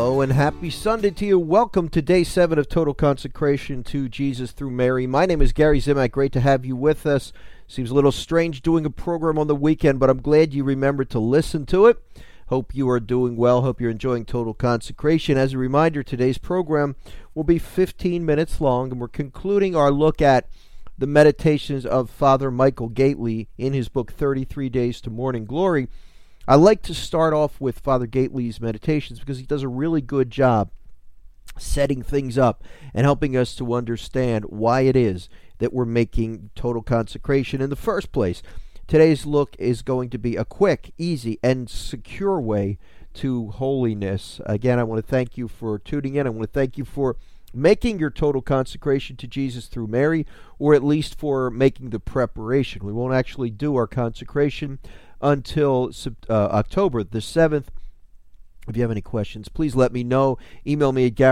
Hello and happy Sunday to you. Welcome to day 7 of Total Consecration to Jesus through Mary. My name is Gary Zimak. Great to have you with us. Seems a little strange doing a program on the weekend, but I'm glad you remembered to listen to it. Hope you are doing well. Hope you're enjoying Total Consecration. As a reminder, today's program will be 15 minutes long, and we're concluding our look at the meditations of Father Michael Gaitley in his book 33 Days to Morning Glory. I like to start off with Father Gaitley's meditations because he does a really good job setting things up and helping us to understand why it is that we're making total consecration in the first place. Today's look is going to be a quick, easy, and secure way to holiness. Again, I want to thank you for tuning in. I want to thank you for making your total consecration to Jesus through Mary, or at least for making the preparation. We won't actually do our consecration until October the 7th. If you have any questions, please let me know. Email me at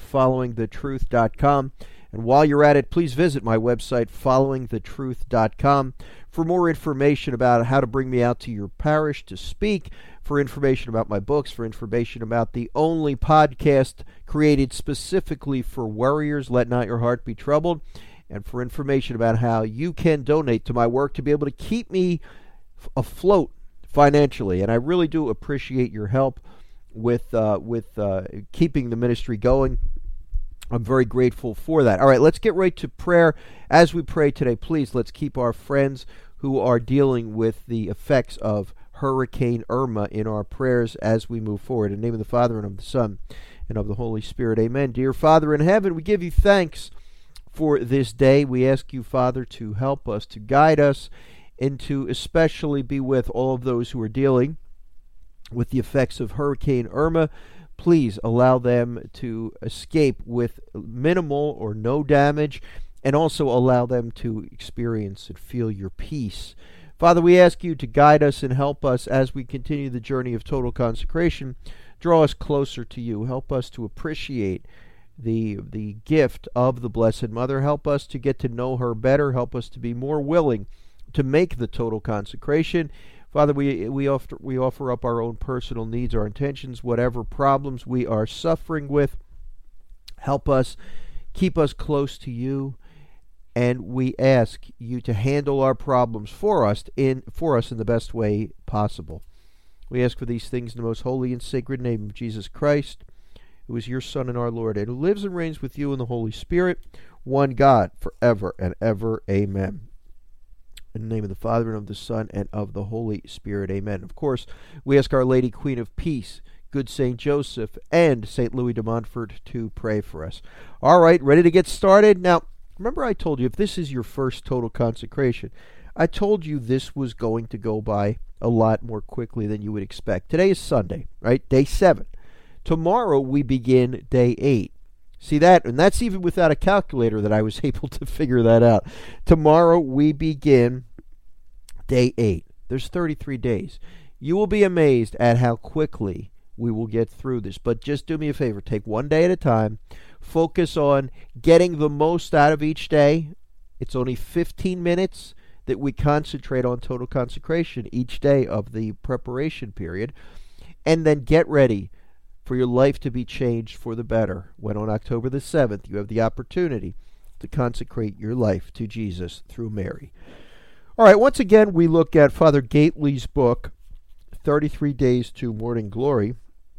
gary@followingthetruth.com. And while you're at it, please visit my website, followingthetruth.com, for more information about how to bring me out to your parish to speak, for information about my books, for information about the only podcast created specifically for worriers, Let Not Your Heart Be Troubled, and for information about how you can donate to my work to be able to keep me afloat financially. And I really do appreciate your help with keeping the ministry going. I'm very grateful for that. All right, let's get right to prayer. As we pray today, please, let's keep our friends who are dealing with the effects of Hurricane Irma in our prayers as we move forward. In the name of the Father, and of the Son, and of the Holy Spirit, amen. Dear Father in heaven, we give you thanks for this day. We ask you, Father, to help us, to guide us, and to especially be with all of those who are dealing with the effects of Hurricane Irma. Please allow them to escape with minimal or no damage, and also allow them to experience and feel your peace. Father, we ask you to guide us and help us as we continue the journey of total consecration. Draw us closer to you. Help us to appreciate the gift of the Blessed Mother. Help us to get to know her better. Help us to be more willing to make the total consecration. Father, we offer up our own personal needs, our intentions, whatever problems we are suffering with. Help us, keep us close to you, and we ask you to handle our problems for us in the best way possible. We ask for these things in the most holy and sacred name of Jesus Christ, who is your Son and our Lord, and who lives and reigns with you in the Holy Spirit, one God, forever and ever. Amen. In the name of the Father, and of the Son, and of the Holy Spirit. Amen. Of course, we ask Our Lady, Queen of Peace, good St. Joseph, and St. Louis de Montfort to pray for us. All right, ready to get started? Now, remember I told you, if this is your first total consecration, I told you this was going to go by a lot more quickly than you would expect. Today is Sunday, right? Day 7. Tomorrow we begin day 8. See that? And that's even without a calculator that I was able to figure that out. Tomorrow we begin day 8. There's 33 days. You will be amazed at how quickly we will get through this. But just do me a favor. Take one day at a time. Focus on getting the most out of each day. It's only 15 minutes that we concentrate on total consecration each day of the preparation period. And then get ready for your life to be changed for the better when on October the 7th you have the opportunity to consecrate your life to Jesus through Mary. All right, once again, we look at Father Gaitley's book, 33 Days to Morning Glory.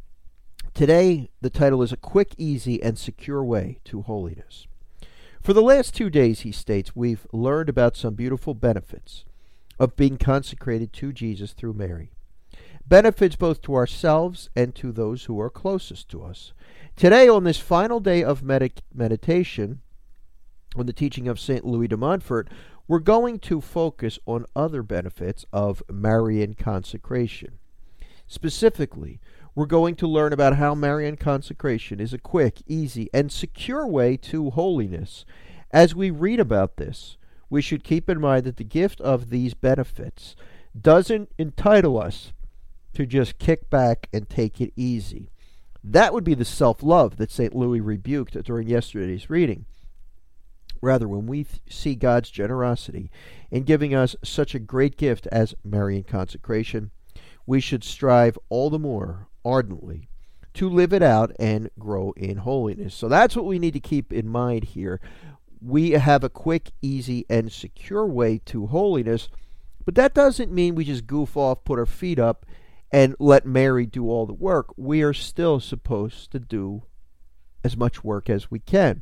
Today, the title is A Quick, Easy, and Secure Way to Holiness. For the last 2 days, he states, we've learned about some beautiful benefits of being consecrated to Jesus through Mary. Benefits both to ourselves and to those who are closest to us. Today, on this final day of meditation, on the teaching of St. Louis de Montfort, we're going to focus on other benefits of Marian consecration. Specifically, we're going to learn about how Marian consecration is a quick, easy, and secure way to holiness. As we read about this, we should keep in mind that the gift of these benefits doesn't entitle us to just kick back and take it easy. That would be the self-love that St. Louis rebuked during yesterday's reading. Rather, when we see God's generosity in giving us such a great gift as Marian consecration, we should strive all the more ardently to live it out and grow in holiness. So that's what we need to keep in mind here. We have a quick, easy, and secure way to holiness, but that doesn't mean we just goof off, put our feet up, and let Mary do all the work. We are still supposed to do as much work as we can.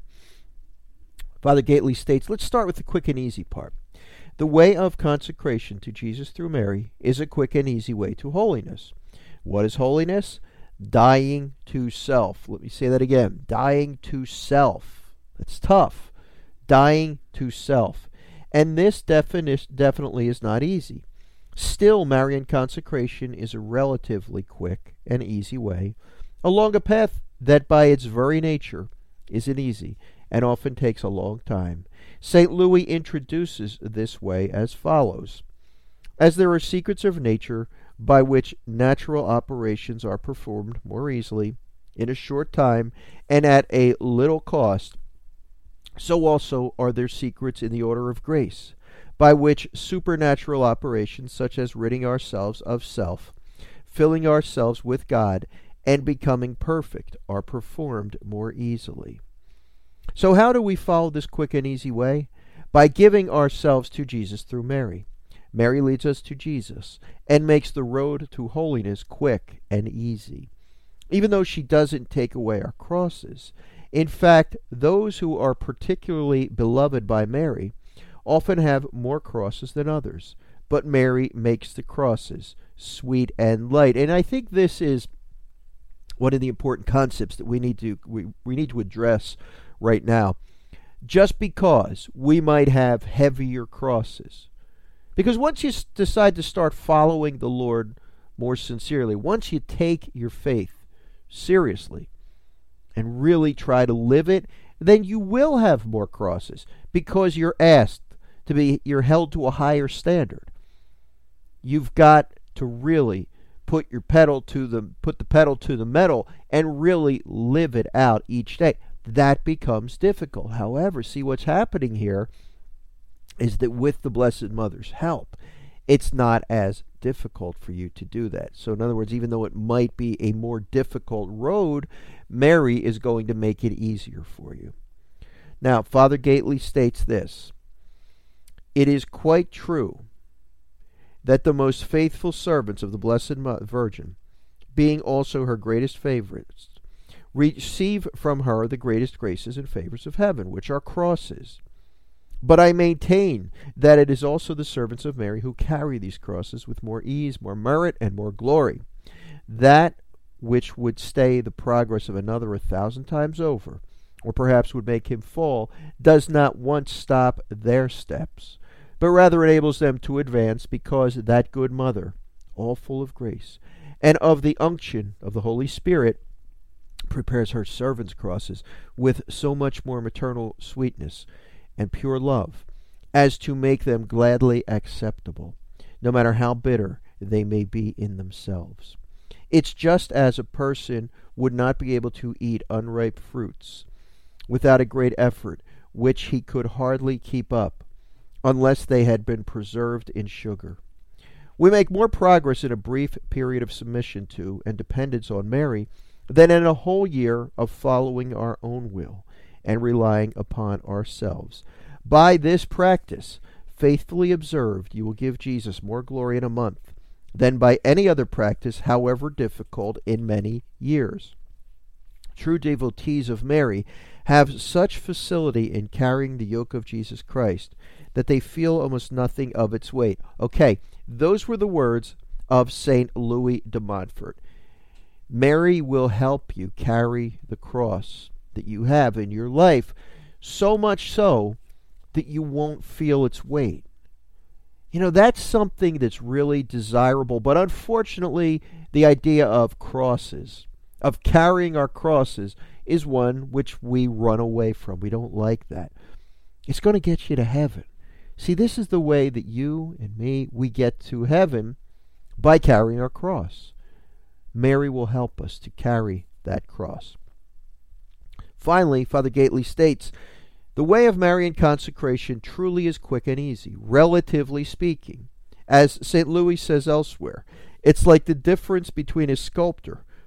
Father Gately states, let's start with the quick and easy part. The way of consecration to Jesus through Mary is a quick and easy way to holiness. What is holiness? Dying to self. Let me say that again. Dying to self. That's tough. Dying to self. And this definitely is not easy. Still, Marian consecration is a relatively quick and easy way along a path that by its very nature isn't easy and often takes a long time. St. Louis introduces this way as follows. As there are secrets of nature by which natural operations are performed more easily, in a short time, and at a little cost, so also are there secrets in the order of grace, by which supernatural operations, such as ridding ourselves of self, filling ourselves with God, and becoming perfect, are performed more easily. So how do we follow this quick and easy way? By giving ourselves to Jesus through Mary. Mary leads us to Jesus and makes the road to holiness quick and easy, even though she doesn't take away our crosses. In fact, those who are particularly beloved by Mary often have more crosses than others, but Mary makes the crosses sweet and light. And I think this is one of the important concepts that we need to address right now. Just because we might have heavier crosses, because once you decide to start following the Lord more sincerely, once you take your faith seriously and really try to live it, then you will have more crosses because you're you're held to a higher standard. You've got to really put the pedal to the metal and really live it out each day. That becomes difficult. However, see what's happening here is that with the Blessed Mother's help, it's not as difficult for you to do that. So in other words, even though it might be a more difficult road, Mary is going to make it easier for you. Now, Father Gately states this: it is quite true that the most faithful servants of the Blessed Virgin, being also her greatest favorites, receive from her the greatest graces and favors of heaven, which are crosses. But I maintain that it is also the servants of Mary who carry these crosses with more ease, more merit, and more glory. That which would stay the progress of another 1,000 times over, or perhaps would make him fall, does not once stop their steps, but rather enables them to advance, because that good mother, all full of grace, and of the unction of the Holy Spirit, prepares her servants' crosses with so much more maternal sweetness and pure love, as to make them gladly acceptable, no matter how bitter they may be in themselves. It's just as a person would not be able to eat unripe fruits without a great effort, which he could hardly keep up, unless they had been preserved in sugar. We make more progress in a brief period of submission to and dependence on Mary than in a whole year of following our own will and relying upon ourselves. By this practice, faithfully observed, you will give Jesus more glory in a month than by any other practice, however difficult, in many years. True devotees of Mary have such facility in carrying the yoke of Jesus Christ that they feel almost nothing of its weight. Okay, those were the words of St. Louis de Montfort. Mary will help you carry the cross that you have in your life, so much so that you won't feel its weight. You know, that's something that's really desirable, but unfortunately, the idea of crosses, of carrying our crosses, is one which we run away from. We don't like that. It's going to get you to heaven. See, this is the way that you and me, we get to heaven, by carrying our cross. Mary will help us to carry that cross. Finally, Father Gately states, the way of Marian consecration truly is quick and easy, relatively speaking. As St. Louis says elsewhere, it's like the difference between a sculptor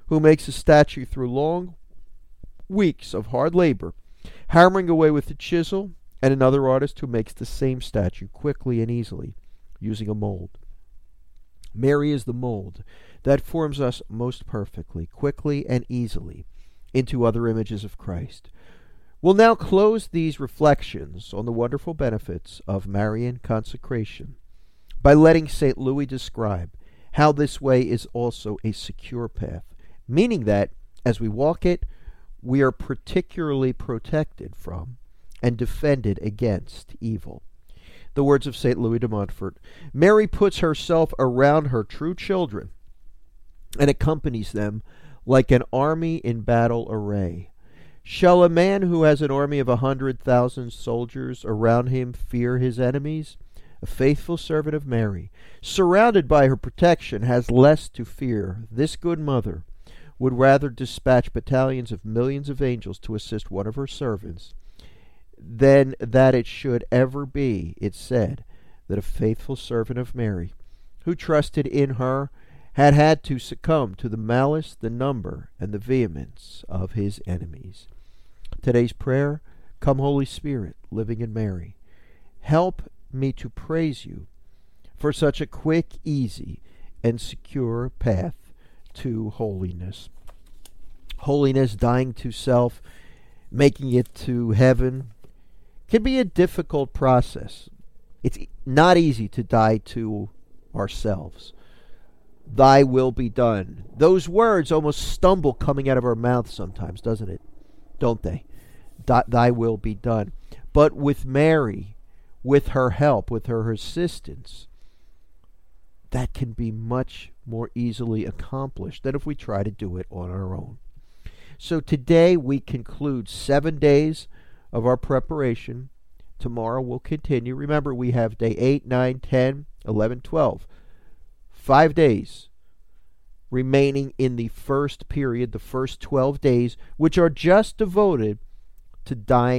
who makes a statue through long weeks of hard labor, hammering away with a chisel, and another artist who makes the same statue quickly and easily, using a mold. Mary is the mold that forms us most perfectly, quickly, and easily into other images of Christ. We'll now close these reflections on the wonderful benefits of Marian consecration by letting St. Louis describe how this way is also a secure path, meaning that, as we walk it, we are particularly protected from and defended against evil. The words of St. Louis de Montfort: Mary puts herself around her true children and accompanies them like an army in battle array. Shall a man who has an army of 100,000 soldiers around him fear his enemies? A faithful servant of Mary, surrounded by her protection, has less to fear. This good mother would rather dispatch battalions of millions of angels to assist one of her servants than that it should ever be, it said, that a faithful servant of Mary, who trusted in her, had to succumb to the malice, the number, and the vehemence of his enemies. Today's prayer: Come, Holy Spirit, living in Mary, help me to praise you for such a quick, easy, and secure path to holiness. Holiness, dying to self, making it to heaven, can be a difficult process. It's not easy to die to ourselves. Thy will be done. Those words almost stumble coming out of our mouths sometimes, doesn't it? Don't they? Thy will be done. But with Mary, with her help, with her assistance, that can be much more easily accomplished than if we try to do it on our own. So today we conclude 7 days of our preparation. Tomorrow we'll continue. Remember, we have day 8, 9, 10, 11, 12. 5 days remaining in the first period, the first 12 days, which are just devoted to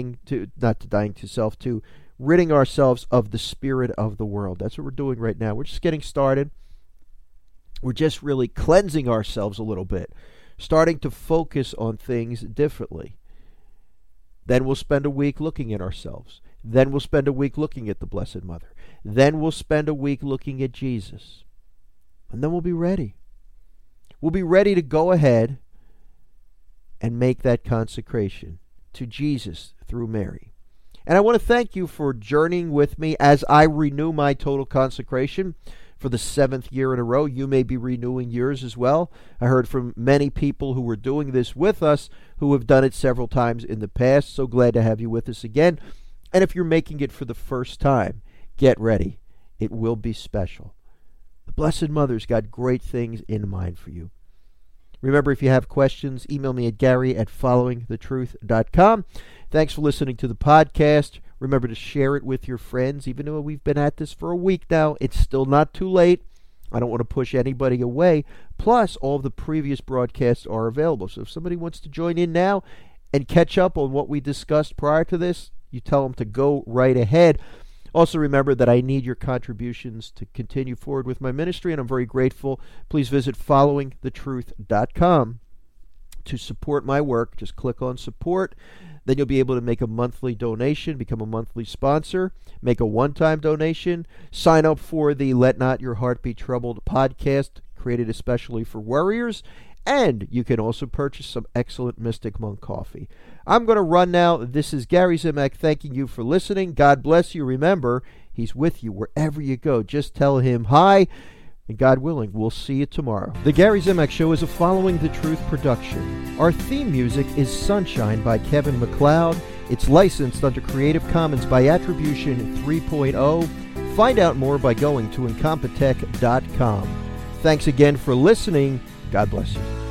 to ridding ourselves of the spirit of the world. That's what we're doing right now. We're just getting started. We're just really cleansing ourselves a little bit, starting to focus on things differently. Then we'll spend a week looking at ourselves. Then we'll spend a week looking at the Blessed Mother. Then we'll spend a week looking at Jesus. And then we'll be ready. We'll be ready to go ahead and make that consecration to Jesus through Mary. And I want to thank you for journeying with me as I renew my total consecration for the 7th year in a row. You may be renewing yours as well. I heard from many people who were doing this with us who have done it several times in the past. So glad to have you with us again. And if you're making it for the first time, get ready. It will be special. The Blessed Mother's got great things in mind for you. Remember, if you have questions, email me at gary@followingthetruth.com. Thanks for listening to the podcast. Remember to share it with your friends. Even though we've been at this for a week now, it's still not too late. I don't want to push anybody away. Plus, all of the previous broadcasts are available. So if somebody wants to join in now and catch up on what we discussed prior to this, you tell them to go right ahead. Also remember that I need your contributions to continue forward with my ministry, and I'm very grateful. Please visit followingthetruth.com to support my work. Just click on support. Then you'll be able to make a monthly donation, become a monthly sponsor, make a one-time donation, sign up for the Let Not Your Heart Be Troubled podcast, created especially for worriers, and you can also purchase some excellent Mystic Monk coffee. I'm going to run now. This is Gary Zimak thanking you for listening. God bless you. Remember, He's with you wherever you go. Just tell Him hi, and God willing, we'll see you tomorrow. The Gary Zimak Show is a Following the Truth production. Our theme music is Sunshine by Kevin MacLeod. It's licensed under Creative Commons by Attribution 3.0. Find out more by going to incompetech.com. Thanks again for listening. God bless you.